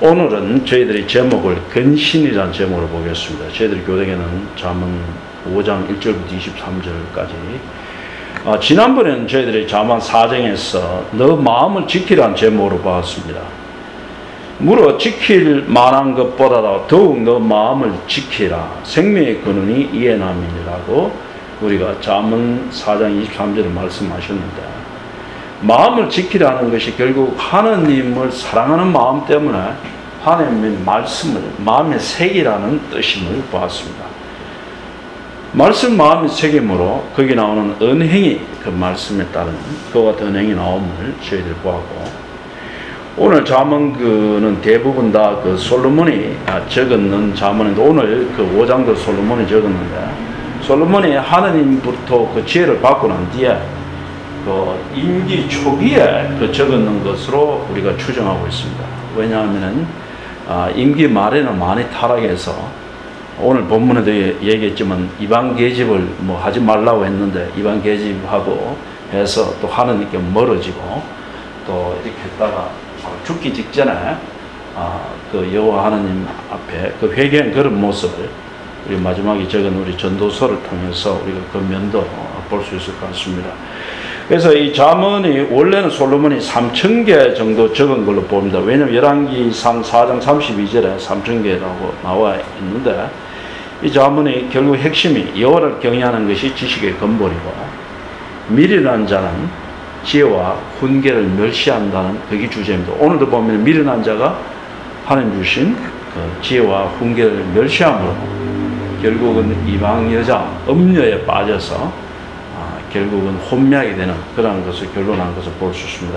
오늘은 저희들이 제목을 근신이라는 제목으로 보겠습니다. 저희들이 교대에는 잠언 5장 1절부터 23절까지 지난번에는 저희들이 잠언 4장에서 너 마음을 지키라는 제목으로 봤습니다. 무릇 지킬 만한 것보다 더욱 너 마음을 지키라. 생명의 근원이 이에 남이니라고 우리가 잠언 4장 23절에 말씀하셨는데, 마음을 지키라는 것이 결국 하나님을 사랑하는 마음 때문에 하나님의 말씀을 마음에 새기라는 뜻임을 보았습니다. 말씀 마음에 새김으로 거기 나오는 언행이 그 말씀에 따른 그와 같은 언행이 나옴을 저희들 보았고, 오늘 잠언은 대부분 다 그 솔로몬이 적었는 잠언인데, 오늘 그 5장도 솔로몬이 적었는데, 솔로몬이 하나님부터 그 지혜를 받고 난 뒤에 그 임기 초기에 그 적었는 것으로 우리가 추정하고 있습니다. 왜냐하면은 임기 말에는 많이 타락해서, 오늘 본문에도 얘기했지만 이방 계집을 뭐 하지 말라고 했는데 이방 계집하고 해서 또 하나님께 멀어지고, 또 이렇게 했다가 죽기 직전에 그 여호와 하나님 앞에 그 회개한 그런 모습을 우리 마지막에 적은 우리 전도서를 통해서 우리가 그 면도 볼 수 있을 것 같습니다. 그래서 이 잠언이 원래는 솔로몬이 3,000개 정도 적은 걸로 봅니다. 왜냐하면 열왕기상 4장 32절에 3,000개라고 나와 있는데, 이 잠언의 결국 핵심이 여호와를 경외하는 것이 지식의 근본이고, 미련한 자는 지혜와 훈계를 멸시한다는 그게 주제입니다. 오늘도 보면 미련한 자가 하나님 주신 그 지혜와 훈계를 멸시함으로 결국은 이방 여자 음녀에 빠져서 결국은 혼미하게 되는 그런 것을 결론한 것을 볼 수 있습니다.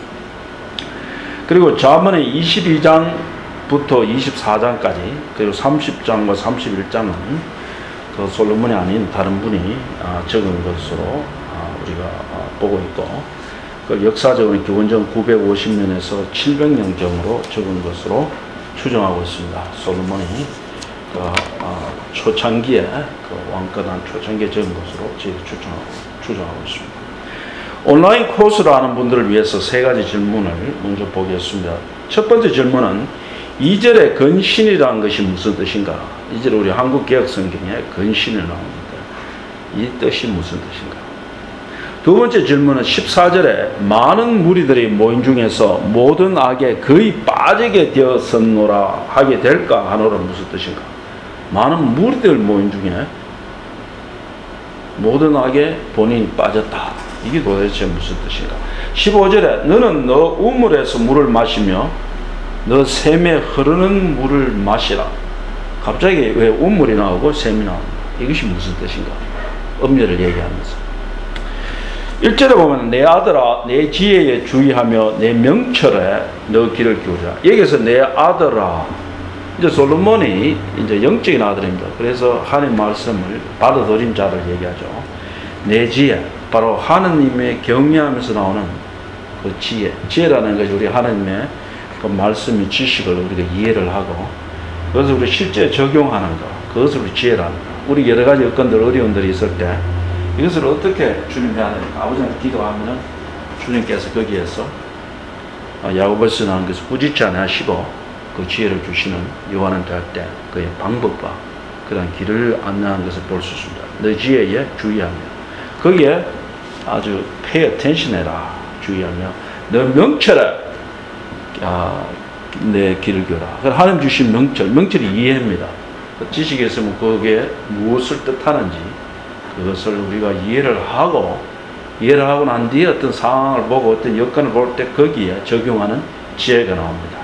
그리고 잠언의 22장부터 24장까지 그리고 30장과 31장은 그 솔로몬이 아닌 다른 분이 적은 것으로 우리가 보고 있고, 그 역사적으로 기원전 950년에서 700년경으로 적은 것으로 추정하고 있습니다. 솔로몬이 그 초창기에 그 왕권한 초창기에 적은 것으로 저희가 추정하고 있습니다. 온라인 코스를 하는 분들을 위해서 세 가지 질문을 먼저 보겠습니다. 첫 번째 질문은 2절의 근신이라는 것이 무슨 뜻인가? 2절 우리 한국개혁성경에 근신이 나옵니다. 이 뜻이 무슨 뜻인가? 두 번째 질문은 14절에 많은 무리들이 모인 중에서 모든 악에 거의 빠지게 되었었노라 하게 될까 하노라 무슨 뜻인가? 많은 무리들 모인 중에 모든 악에 본인이 빠졌다. 이게 도대체 무슨 뜻인가? 15절에 너는 너 우물에서 물을 마시며 너 샘에 흐르는 물을 마시라. 갑자기 왜 우물이 나오고 샘이 나오는가? 이것이 무슨 뜻인가? 음료를 얘기하면서 1절에 보면 내 아들아 내 지혜에 주의하며 내 명철에 너 귀를 기울이라. 여기서 내 아들아, 이제 솔로몬이 이제 영적인 아들입니다. 그래서 하나님 말씀을 받아들인 자를 얘기하죠. 내 지혜, 바로 하나님의 경외하면서 나오는 그 지혜라는 것이 우리 하나님의 그 말씀의 지식을 우리가 이해를 하고, 그것을 우리 실제 적용하는 것, 그것을 우리 지혜라는 것. 우리 여러 가지 여건들, 어려움들이 있을 때 이것을 어떻게 주님 해야 되는가? 아버지한테 기도하면은 주님께서 거기에서 야고보서 나오는 것을 꾸짖지 않으시고 그 지혜를 주시는 요한한테 할 때 그의 방법과 그런 길을 안내하는 것을 볼 수 있습니다. 너 지혜에 주의하며, 거기에 아주 pay attention 해라, 주의하며, 너 명철에 내 길을 겨라. 하나님 주신 명철이 이해입니다. 지식이 있으면 거기에 무엇을 뜻하는지 그것을 우리가 이해를 하고 난 뒤에 어떤 상황을 보고 어떤 여건을 볼 때 거기에 적용하는 지혜가 나옵니다.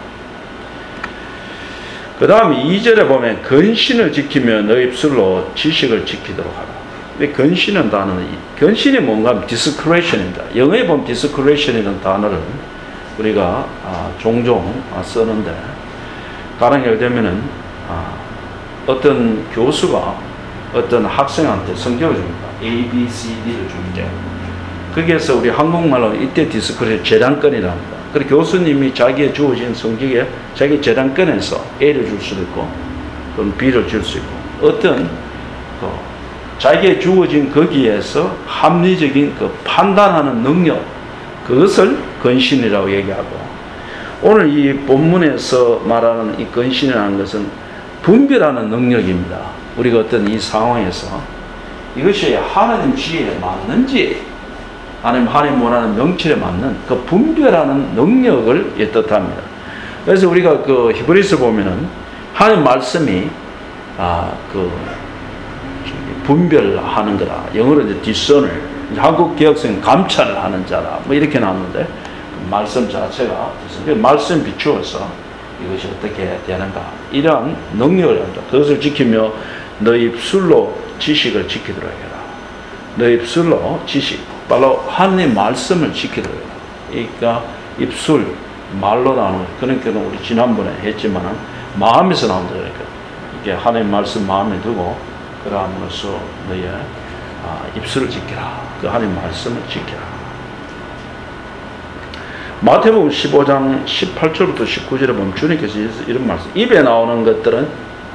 그 다음에 2절에 보면 근신을 지키며 너 입술로 지식을 지키도록 하라. 근신은 단어는, 근신이 뭔가 하면 discretion입니다. 영어에 보면 discretion이라는 단어를 우리가 종종 쓰는데, 가령 예를 들면은 어떤 교수가 어떤 학생한테 성경을 줍니다. A, B, C, D를 줄 때 거기에서 우리 한국말로 이때 디스크레션 재량권이랍니다. 그리고 교수님이 자기의 주어진 성경에 자기 재량권에서 A를 줄 수도 있고 또는 B를 줄 수 있고, 어떤 자기의 주어진 거기에서 합리적인 그 판단하는 능력, 그것을 근신이라고 얘기하고, 오늘 이 본문에서 말하는 이 근신이라는 것은 분별하는 능력입니다. 우리가 어떤 이 상황에서 이것이 하나님 지혜에 맞는지 아니면 하나님 원하는 명철에 맞는 그 분별하는 능력을 뜻합니다. 그래서 우리가 그 히브리서 보면은 하나님 말씀이 그 분별하는 거다. 영어로 이제 discern을, 한국 개혁성 감찰을 하는 자라. 뭐 이렇게 나왔는데 말씀 자체가 말씀 비추어서 이것이 어떻게 되는가 이러한 능력을 한다. 그것을 지키며 너 입술로 지식을 지키도록 해라. 너 입술로 지식, 바로 하나님 말씀을 지키도록 해라. 그러니까 입술, 말로 나오는 것. 그러니까 우리 지난번에 했지만 마음에서 나온다. 그러니까 이게 하나님 말씀 마음에 두고 그러함으로써 너의 입술을 지키라. 그 하나님 말씀을 지키라. 마태복음 15장 18절부터 19절에 보면 주님께서 이런 말씀, 입에 나오는 것들은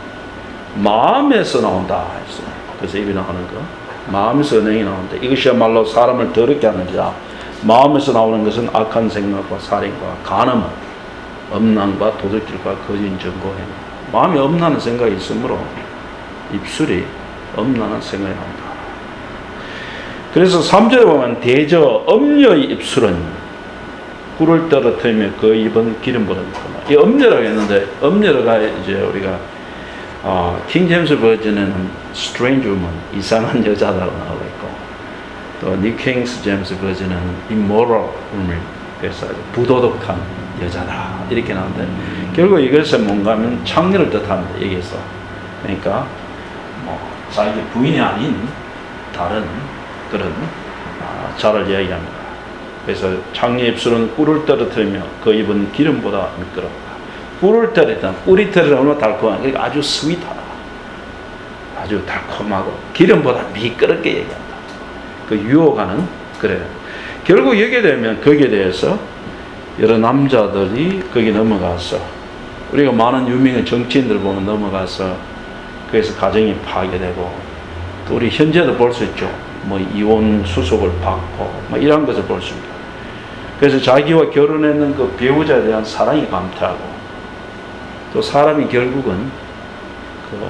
마음에서 나온다 했어요. 그래서 입에 나오는 거, 마음에서 은행이 나온다. 이것이야말로 사람을 더럽게 하는 자. 마음에서 나오는 것은 악한 생각과 살인과 간음, 음란과 도둑질과 거짓 증거행. 마음에 음란한 생각이 있으므로 입술이 음란한 생각이 나온다. 그래서 3절에 보면 대저 음녀의 입술은 꿀을 떨어뜨리며 그 입은 기름보다 맑다. 이 음녀라고 했는데 음녀가 이제 우리가 킹 제임스 버전에는 strange woman, 이상한 여자라고 나오고 있고, 또 뉴 킹 제임스 버전은 immoral woman, 그래서 부도덕한 여자다 이렇게 나오는데 결국 이것은 뭔가 하면 창녀를 뜻합니다. 여기서. 그러니까 자기 부인이 아닌 다른 그런 자를 이야기합니다. 그래서 창녀 입술은 꿀을 떨어뜨리며 그 입은 기름보다 미끄럽다. 꿀을 떨어뜨리다. 꿀이 떨어지면 얼마나 달콤하다. 그러니까 아주 스윗하다. 아주 달콤하고 기름보다 미끄럽게 얘기한다. 그 유혹하는 그래요. 결국 여기에 되면 거기에 대해서 여러 남자들이 거기 넘어가서 우리가 많은 유명한 정치인들 보면 넘어가서 그래서 가정이 파괴되고 또 우리 현재도 볼 수 있죠. 뭐 이혼 수속을 받고 뭐 이런 것을 볼 수 있습니다. 그래서 자기와 결혼했는 그 배우자에 대한 사랑이 감퇴하고 또 사람이 결국은 그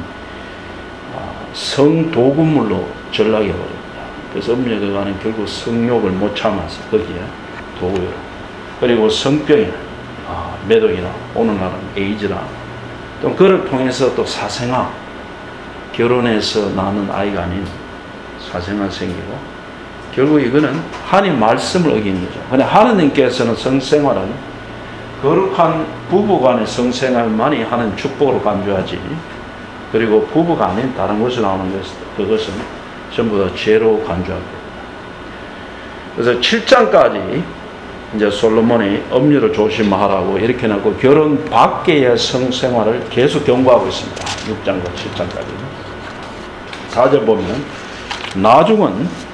성도구물로 전락해 버립니다. 그래서 음녀가는 결국 성욕을 못 참아서 거기에 도구요. 그리고 성병이나 매독이나 오늘날은 에이즈나 또 그를 통해서 또 사생아, 결혼해서 낳는 아이가 아닌 사생아 생기고 결국 이거는 하나님 말씀을 어기는 거죠. 근데 하나님께서는 성생활은 거룩한 부부간의 성생활만이 하는 축복으로 간주하지, 그리고 부부가 아닌 다른 곳에 나오는 그것은 전부 다 죄로 간주합니다. 그래서 7장까지 이제 솔로몬이 음료를 조심하라고 이렇게 해놓고 결혼 밖의 성생활을 계속 경고하고 있습니다. 6장과 7장까지. 4절 보면 나중은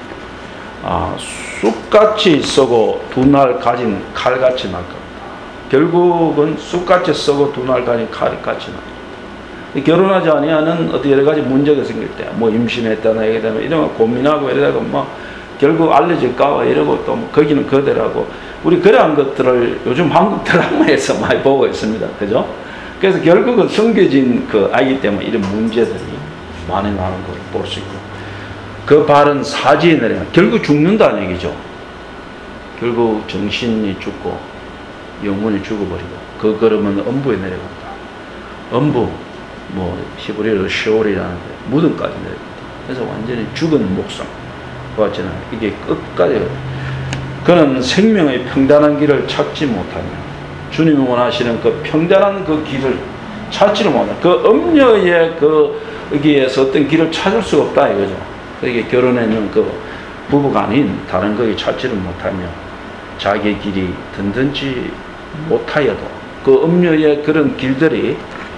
쑥같이 썩어 두 날 가진 칼같이 날 겁니다. 결국은 쑥같이 썩어 두 날 가진 칼같이 날 겁니다. 결혼하지 아니하는 어떤 여러 가지 문제가 생길 때, 뭐 임신했다나 이게 되면 이런 거 고민하고 이러다가 뭐 결국 알려질까 이러고 또 거기는 그대로하고 우리 그러한 것들을 요즘 한국 드라마에서 많이 보고 있습니다. 그죠? 그래서 결국은 숨겨진 그 아이기 때문에 이런 문제들이 많이 나는 걸 볼 수 있고, 그 발은 사지에 내려가 결국 죽는다는 얘기죠. 결국 정신이 죽고 영혼이 죽어버리고 그 걸음은 음부에 내려간다. 음부, 뭐 히브리어로 시올이라는데 무덤까지 내려간다. 그래서 완전히 죽은 목숨 같지는 이게 끝까지 그는 생명의 평단한 길을 찾지 못하며 주님이 원하시는 그 평단한 그 길을 찾지를 못하며 그 음녀의 그 여기에서 어떤 길을 찾을 수가 없다 이거죠. 그게 결혼했는 그 부부가 아닌 다른 거기 찾지를 못하며 자기의 길이 든든지 못하여도 그 음녀의 그런 길들이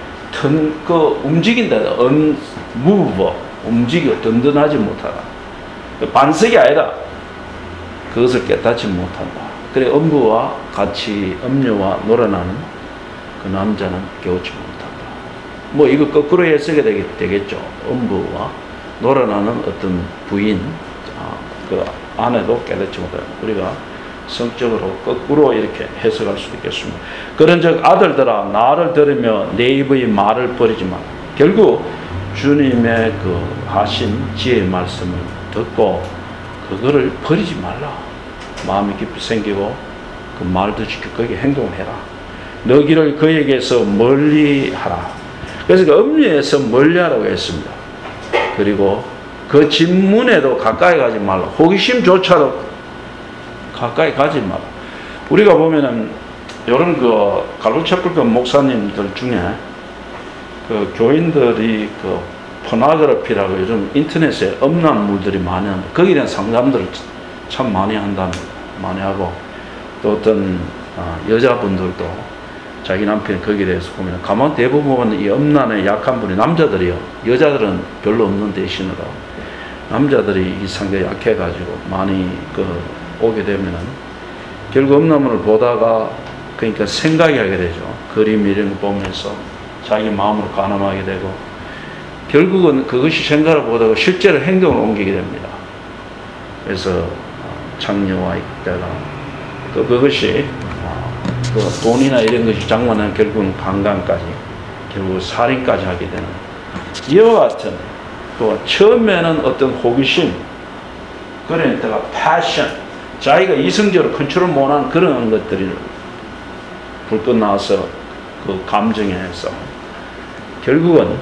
움직인다. 움직여 든든하지 못하다. 반석이 아니다. 그것을 깨닫지 못한다. 그래 음부와 같이 음녀와 놀아나는 그 남자는 깨우치 못한다. 뭐 이거 거꾸로 해석이 되겠죠. 음부와 놀아나는 어떤 부인, 그 아내도 깨닫지 못한다. 우리가 성적으로 거꾸로 이렇게 해석할 수도 있겠습니다. 그런즉 아들들아 나를 들으며 내 입의 말을 버리지 마라. 결국 주님의 그 하신 지혜의 말씀을 듣고 그거를 버리지 말라. 마음이 깊이 생기고 그 말도 지키고 거기에 행동을 해라. 너 길을 그에게서 멀리 하라. 그래서 그 음료에서 멀리 하라고 했습니다. 그리고 그 집문에도 가까이 가지 말라. 호기심조차도 가까이 가지 마라. 우리가 보면은 이런 그 갈루차플급 목사님들 중에 그 교인들이 그 포나그래피라고 요즘 인터넷에 음란물들이 많이 한다. 거기에 대한 상담들을 참 많이 한답니다. 많이 하고 또 어떤 여자분들도 자기 남편이 거기에 대해서 보면 가만 대부분 이 음란에 약한 분이 남자들이요. 여자들은 별로 없는 대신으로 남자들이 이 상당히 약해가지고 많이 그 오게 되면은 결국 음란물을 보다가 그러니까 생각이 하게 되죠. 그림 이런 거 보면서 자기 마음으로 가늠하게 되고 결국은 그것이 생각을 보다가 실제로 행동을 옮기게 됩니다. 그래서 장녀와 있다가 그것이 그 돈이나 이런 것이 장만하면 결국은 강간까지 결국 살인까지 하게 되는 이와 같은 또 처음에는 어떤 호기심 그러니까 패션 자기가 이성적으로 컨트롤 못하는 그런 것들이 불꽃 나와서 그 감정에서 결국은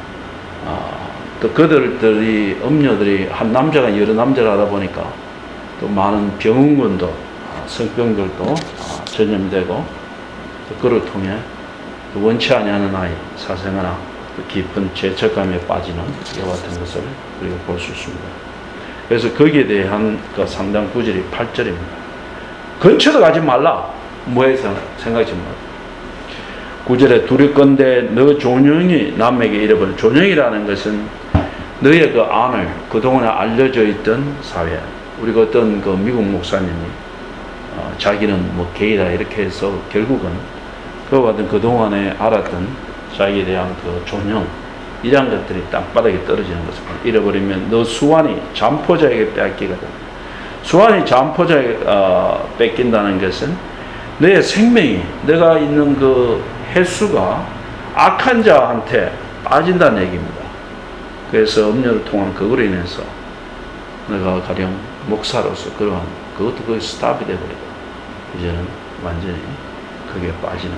또 그들이 음녀들이 한 남자가 여러 남자를 하다 보니까 또 많은 병원군도 성병들도 전염되고 또 그를 통해 원치 아니하는 아이 사생아나 깊은 죄책감에 빠지는 이와 같은 것을 우리가 볼 수 있습니다. 그래서 거기에 대한 그 상당 구절이 8절입니다. 근처도 가지 말라. 뭐에 생각하지 말라. 9절에 두렵건대 너 존영이 남에게 잃어버린 존영이라는 것은 너의 그 안을 그동안에 알려져 있던 사회. 우리가 어떤 그 미국 목사님이 자기는 뭐 게이다 이렇게 해서 결국은 그와 같은 그동안에 알았던 자기에 대한 그 존영 이런 것들이 땅바닥에 떨어지는 것을 잃어버리면 너 수완이 잠포자에게 뺏기거든. 수완이 잠포자에게 뺏긴다는 것은 너의 생명이 내가 있는 그 횟수가 악한 자한테 빠진다는 얘기입니다. 그래서 음료를 통한 그거로 인해서 내가 가령 목사로서 그러한 그것도 거의 스탑이 되어버리고 이제는 완전히 그게 빠지는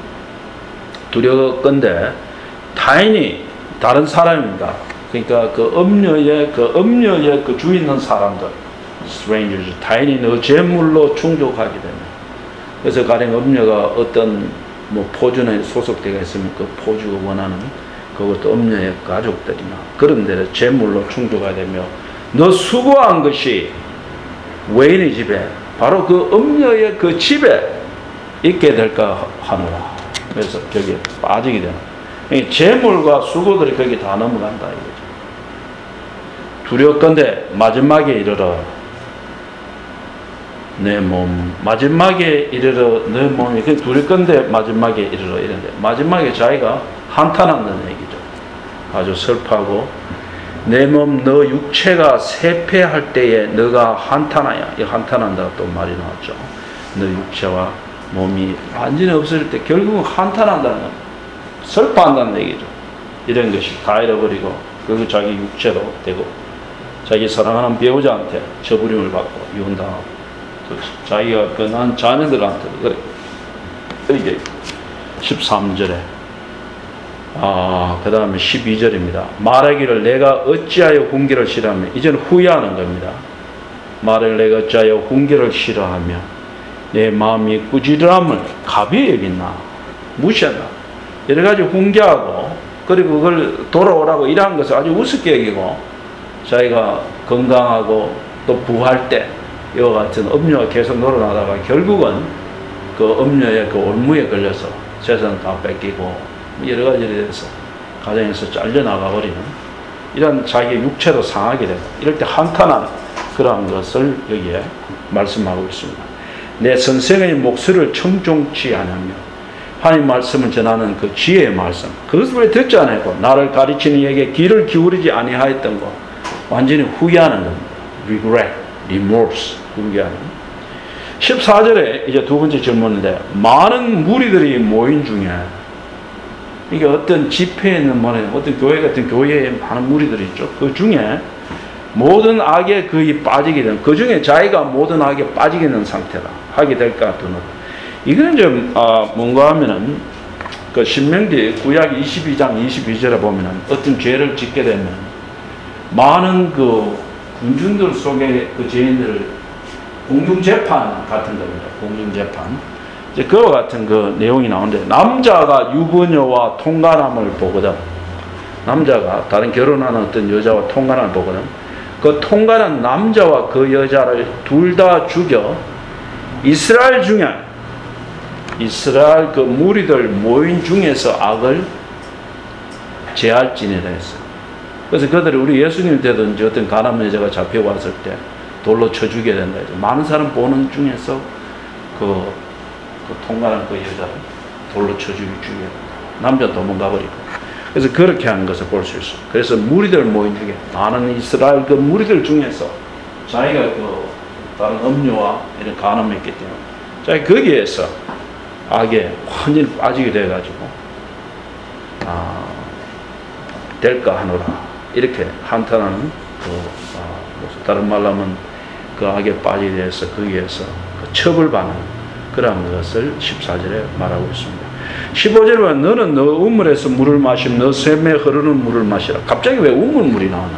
두려웠건대 타인이 다른 사람입니다. 그러니까 그 음료의 그 주위 있는 사람들 strangers 타인이 너 재물로 충족하게 되면 그래서 가령 음료가 어떤 뭐 포주에 소속되어 있으면 그 포주가 원하는 그것도 음료의 가족들이나 그런 데를 재물로 충족하게 되며 너 수고한 것이 외인의 집에 바로 그 음료의 그 집에 있게 될까 하노라. 그래서 거기에 빠지게 되는 재물과 수고들이 거기 다 넘어간다 이거죠. 두렵건대 마지막에 이르러 내 몸 마지막에 이르러 내 몸이 두렵건대 마지막에 이르러 이런데 마지막에 자기가 한탄한다는 얘기죠. 아주 슬퍼하고 내 몸 너 육체가 쇠폐할 때에 너가 한탄하야. 이 한탄한다가 또 말이 나왔죠. 너 육체와 몸이 완전히 없어질 때 결국은 한탄한다는 건 슬퍼한다는 얘기죠. 이런 것이 다 잃어버리고 그리고 자기 육체로 되고 자기 사랑하는 배우자한테 저부림을 받고 이혼당하고 또 자기가 변한 자녀들한테도 그래. 이게 13절에 그 다음에 12절입니다. 말하기를 내가 어찌하여 훈계를 싫어하며 이제는 후회하는 겁니다. 말을 내가 어찌하여 훈계를 싫어하며 내 마음이 꾸지람을 가벼이 여겼나 무시한다. 여러 가지 훈계하고 그리고 그걸 돌아오라고 이러한 것을 아주 우습게 여기고 자기가 건강하고 또 부할 때 이와 같은 음료가 계속 놀아나다가 결국은 그 음료의 그 올무에 걸려서 재산 다 뺏기고 여러 가지에 대해서 가정에서 잘려나가 버리는 이런 자기 육체로 상하게 되고 이럴 때 한탄한 그러한 것을 여기에 말씀하고 있습니다. 내 선생의 목소리를 청종치 않으며 하나님 말씀을 전하는 그 지혜의 말씀 그것을 왜 듣지 않았고 나를 가르치는 이에게 귀를 기울이지 아니하였던 것 완전히 후회하는 겁니다. regret, remorse 후회하는 14절에 이제 두 번째 질문인데, 많은 무리들이 모인 중에, 이게 어떤 집회에 있는 어떤 교회 같은 교회에 많은 무리들이 있죠. 그 중에 모든 악에 거의 빠지게 되는, 그 중에 자기가 모든 악에 빠지게 되는 상태라 하게 될까 두는. 이거는 좀 뭔가 하면은 그 신명기 구약 22장 22절에 보면은 어떤 죄를 짓게 되면 많은 그 군중들 속에 그 죄인들을 공중재판 같은 겁니다. 공중재판. 이제 그와 같은 그 내용이 나오는데, 남자가 유부녀와 통간함을 보거든. 남자가 다른 결혼하는 어떤 여자와 통간함을 보거든. 그 통간한 남자와 그 여자를 둘 다 죽여 이스라엘 중에, 이스라엘 그 무리들 모인 중에서 악을 제할지니라 했어요. 그래서 그들이 우리 예수님 때도 이제 어떤 가난한 여자가 잡혀왔을 때 돌로 쳐 죽여야 된다 해서 많은 사람 보는 중에서 그 통과한 그 여자를 돌로 쳐 죽여야 된다. 남자 도망가 버리고. 그래서 그렇게 하는 것을 볼 수 있어요. 그래서 무리들 모인 중에 많은 이스라엘 그 무리들 중에서 자기가 그 다른 음료와 이런 간음을 했기 때문에 자기 거기에서 악에 완전히 빠지게 돼가지고 될까 하노라 이렇게 한탄하는 다른 말로 하면 그 악에 빠지게 돼서 거기에서 그 처벌받는 그런 것을 14절에 말하고 있습니다. 15절에 보면 너는 너 우물에서 물을 마시면 너 샘에 흐르는 물을 마시라. 갑자기 왜 우물물이 나오나?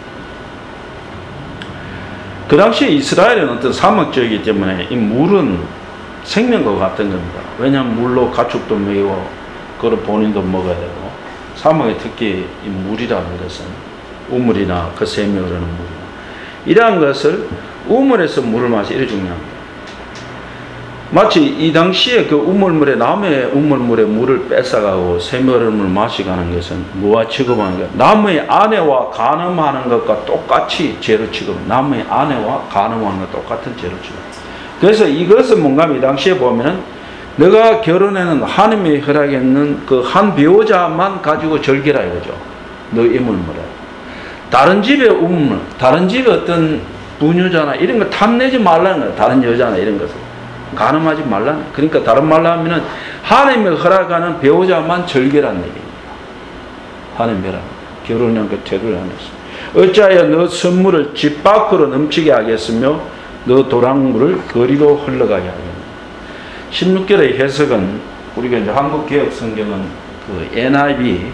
그 당시 이스라엘은 어떤 사막지이기 때문에 이 물은 생명과 같은 겁니다. 왜냐하면 물로 가축도 먹이고 그걸 본인도 먹어야 되고, 사막의 특히 이 물이라는 것은 우물이나 그 샘에 흐르는 물이나 이러한 것을 우물에서 물을 마시기 이렇게 중요합니다. 마치 이 당시에 그 우물물에 나무의 우물물에 물을 뺏어가고 샘에 흐르는 물을 마시가는 것은 뭐와 취급하는 것? 나무의 아내와 간음하는 것과 똑같이 죄로 취급. 나무의 아내와 간음하는 것 똑같은 죄로 취급. 그래서 이것은 뭔가 이 당시에 보면은 너가 결혼에는 하나님이 허락했는 그 한 배우자만 가지고 즐기라 이거죠. 너 이물물에. 다른 집의 우물, 다른 집의 어떤 부녀자나 이런 거 탐내지 말라는 거예요. 다른 여자나 이런 것을. 간음하지 말라는 거예요. 그러니까 다른 말로 하면은 하나님이 허락하는 배우자만 즐기라는 얘기입니다. 하나님이라 결혼한 그 태도를 하면서. 어찌하여 너 선물을 집 밖으로 넘치게 하겠으며 너 도랑물을 거리로 흘러가게 하겠느냐. 16절의 해석은 우리가 이제 한국 개혁 성경은 그 NIV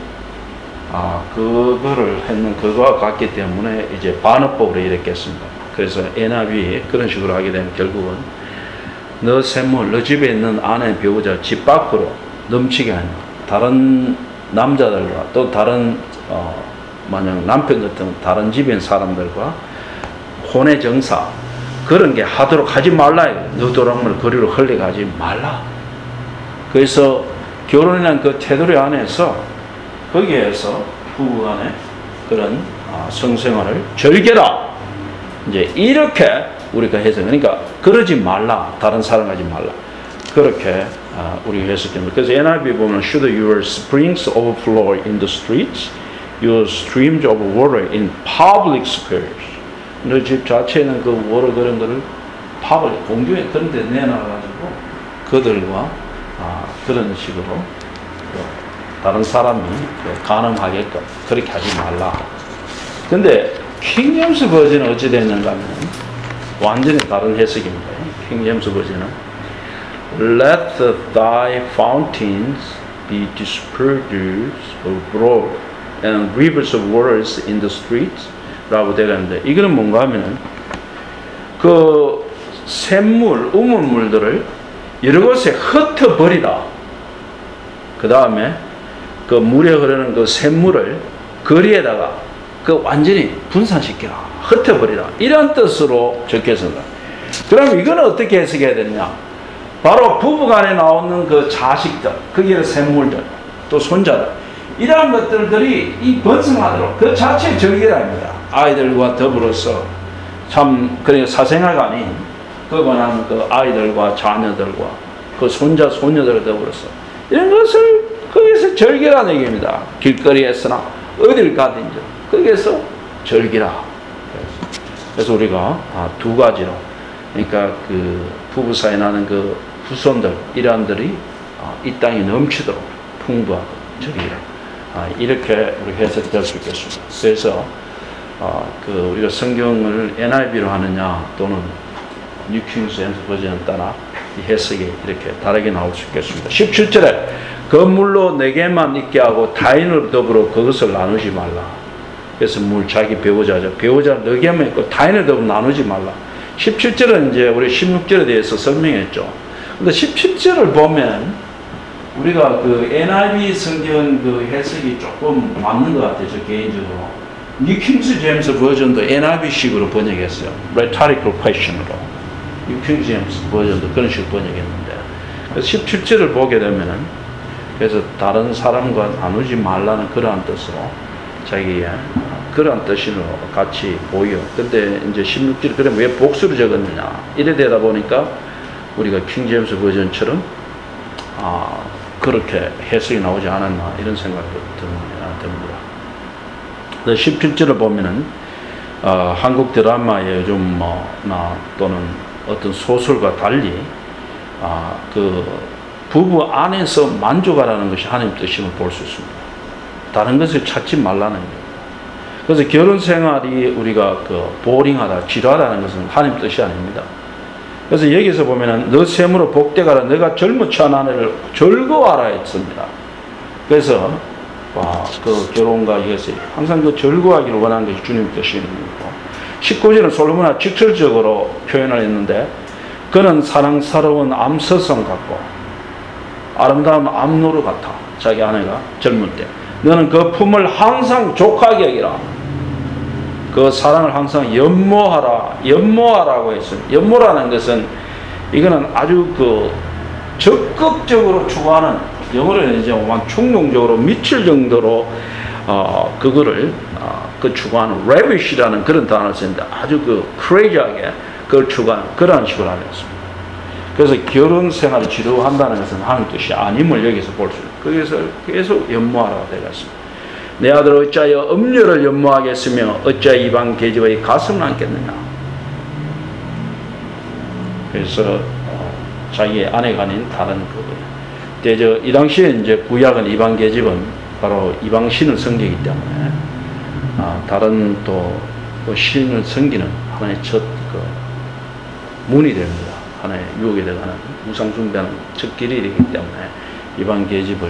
그거를 했는 그거와 같기 때문에 이제 반어법으로 이랬겠습니다. 그래서 NIV 그런 식으로 하게 되면 결국은 너 샘물, 너 집에 있는 아내 배우자 집 밖으로 넘치게 하는 다른 남자들과 또 다른 만약 남편 같은 다른 집에 있는 사람들과 혼의 정사 그런 게 하도록 하지 말라. 너 도랑물 거리로 흘러가지 말라. 그래서 결혼이라는 그 테두리 안에서 거기에서 부부간의 그런 성생활을 즐겨라. 이제 이렇게 우리가 해석. 그러니까 그러지 말라. 다른 사랑하지 말라. 그렇게 우리가 해석됩니다. 그래서 NIV 보면 should your springs overflow in the streets, your streams of water in public squares. 너 집 자체에는 그 워러 그런 거를 팝을 공중에 그런 데 내놔가지고 그들과 그런 식으로 다른 사람이 간음하게끔 그렇게 하지 말라. 근데 킹제임스 버전은 어찌 됐는가 하면 완전히 다른 해석입니다. 킹제임스 버전은 Let thy fountains be dispersed abroad and rivers of waters in the streets 라고 되는데 이거는 뭔가 하면은 그 샘물, 우물물들을 여러 곳에 흩어버리라. 그 다음에 그 물에 흐르는 그 샘물을 거리에다가 그 완전히 분산시키라. 흩어버리라. 이런 뜻으로 적혀있습니다. 그럼 이거는 어떻게 해석해야 되느냐? 바로 부부간에 나오는 그 자식들, 거기에 샘물들, 또 손자들, 이러한 것들이 이 번성하도록 그 자체의 절기랍니다. 아이들과 더불어서 참 그러니까 사생아가 아닌 그거는 그 아이들과 자녀들과 그 손자 손녀들 더불어서 이런 것을 거기서 즐기라는 얘기입니다. 길거리에서나 어딜 가든지 거기에서 즐기라. 그래서 우리가 두 가지로 그러니까 그 부부 사이에 나는 그 후손들, 일환들이 이 땅에 넘치도록 풍부하고 저리라. 이렇게 우리 해석될 수 있겠습니다. 그래서 그 우리가 성경을 NIV로 하느냐 또는 뉴킹스 앰스 버전을 따라 이 해석이 이렇게 다르게 나올 수 있겠습니다. 17절에 그물로 네개만 있게 하고 타인을 더불어 그것을 나누지 말라. 그래서 자기 배우자죠. 배우자 네개만 있고 타인을 더불어 나누지 말라. 17절은 이제 우리 16절에 대해서 설명했죠. 근데 17절을 보면 우리가 그 NIV 성경 그 해석이 조금 맞는 것 같아요. 저 개인적으로. 뉴킹스 제임스 버전도 NIV식으로 번역했어요. Rhetorical question으로. 뉴킹스 제임스 버전도 그런 식으로 번역했는데. 그래서 17절을 보게 되면은 그래서 다른 사람과 나누지 말라는 그러한 뜻으로 자기의 그러한 뜻으로 같이 보여. 근데 이제 16절 그럼 왜 복수로 적었느냐? 이래 되다 보니까 우리가 킹 제임스 버전처럼 그렇게 해석이 나오지 않았나 이런 생각이 듭니다. 17절을 보면은 한국 드라마의 요즘 또는 어떤 소설과 달리 그 부부 안에서 만족하라는 것이 하나님 뜻임을 볼 수 있습니다. 다른 것을 찾지 말라는 거예요. 그래서 결혼 생활이 우리가 그 보링하다, 지루하다는 것은 하나님 뜻이 아닙니다. 그래서 여기서 보면은 너 셈으로 복되가라, 너가 젊어 취한 아내를 즐거워하라 했습니다. 그래서 그 결혼과 이것이 항상 그 즐거워하기를 원하는 것이 주님 뜻인 거고, 19절은 솔로몬이 직설적으로 표현을 했는데 그는 사랑스러운 암서성 같고 아름다운 암노루 같아. 자기 아내가 젊을 때 너는 그 품을 항상 족하게 여기라. 그 사랑을 항상 연모하라고 했어요. 연모라는 것은 이거는 아주 그 적극적으로 추구하는, 영어로는 이제 충동적으로 미칠 정도로 그거를 그 추구하는 ravish라는 그런 단어를 쓰는데 아주 그 crazy하게 그걸 추구하는 그러한 식으로 하였습니다. 그래서 결혼 생활을 지루한다는 것은 하는 뜻이 아님을 여기서 볼 수 있어요. 그래서 계속 연모하라고 되었습니다. 내 아들 어찌하여 음녀를 연모하겠으며 어찌하여 이방 계집의 가슴을 안겠느냐. 그래서 자기의 아내가 아닌 다른 그거예요. 이 당시에 이제 구약은 이방 계집은 바로 이방 신을 섬기기 때문에 다른 또 신을 섬기는 하나의 첫 문이 됩니다. 하나의 유혹에 들어가는 우상 숭배하는 첫 길이 되기 때문에 이방 계집을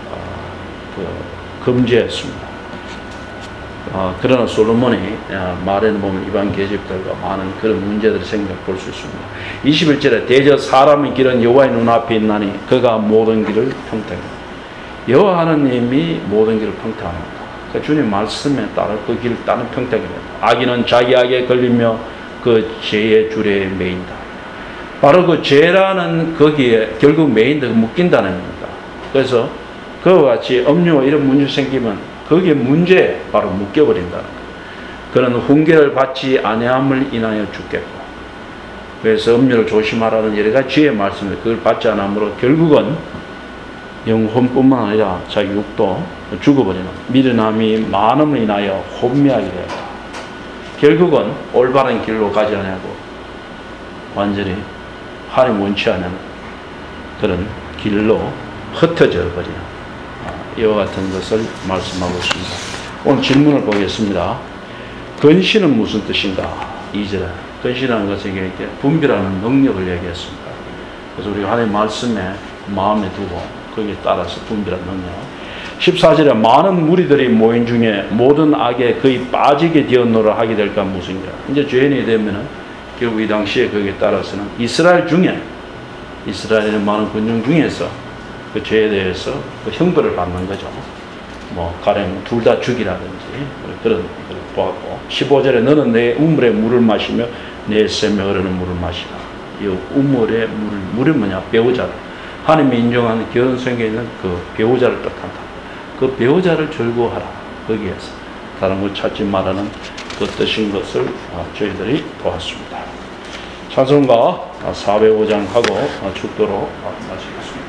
금지했습니다. 그러나 솔로몬이 말에는 보면 이방 계집들과 많은 그런 문제들을 생각해 볼 수 있습니다. 21절에 대저 사람의 길은 여호와의 눈앞에 있나니 그가 모든 길을 평탄합니다. 여호와 하나님이 모든 길을 평탄합니다. 그러니까 주님 말씀에 따라 그 길을 따는 평탄입니다. 악인은 자기 악에 걸리며 그 죄의 주례에 매인다. 바로 그 죄라는 거기에 결국 매인들 묶인다는 겁니다. 그래서 그와 같이 음료와 이런 문제 생기면 거기에 문제에 바로 묶여버린다는 거예요. 그는 훈계를 받지 아니함을 인하여 죽겠고, 그래서 음료를 조심하라는 여러 가지 지혜의 말씀을 그걸 받지 않으므로 결국은 영혼뿐만 아니라 자기 육도 죽어버리는 미련함이 많음을 인하여 혼미하게 되었다. 결국은 올바른 길로 가지 않고 완전히 하나님 원치 않은 그런 길로 흩어져 버리는 이와 같은 것을 말씀하고 있습니다. 오늘 질문을 보겠습니다. 근신은 무슨 뜻인가? 2절에 근신이라는 것은 이렇게 분별하는 능력을 얘기했습니다. 그래서 우리가 하나님의 말씀에 마음에 두고 거기에 따라서 분별하는 능력. 14절에 많은 무리들이 모인 중에 모든 악에 거의 빠지게 되었노라 하게 될까 무슨가. 이제 죄인이 되면은 결국 이 당시에 거기에 따라서는 이스라엘 중에 이스라엘의 많은 군중 중에서 그 죄에 대해서 그 형벌을 받는 거죠. 뭐 가령 둘 다 죽이라든지 그런 걸 보았고, 15절에 너는 내 우물의 물을 마시며 내 샘에 흐르는 물을 마시라. 이 우물의 물이 뭐냐? 배우자. 하나님이 인정하는 결혼 성경에 있는 그 배우자를 뜻한다. 그 배우자를 즐거워하라. 거기에서 다른 걸 찾지 말라는 그 뜻인 것을 저희들이 보았습니다. 찬송가 405장 하고 축도로 마치겠습니다.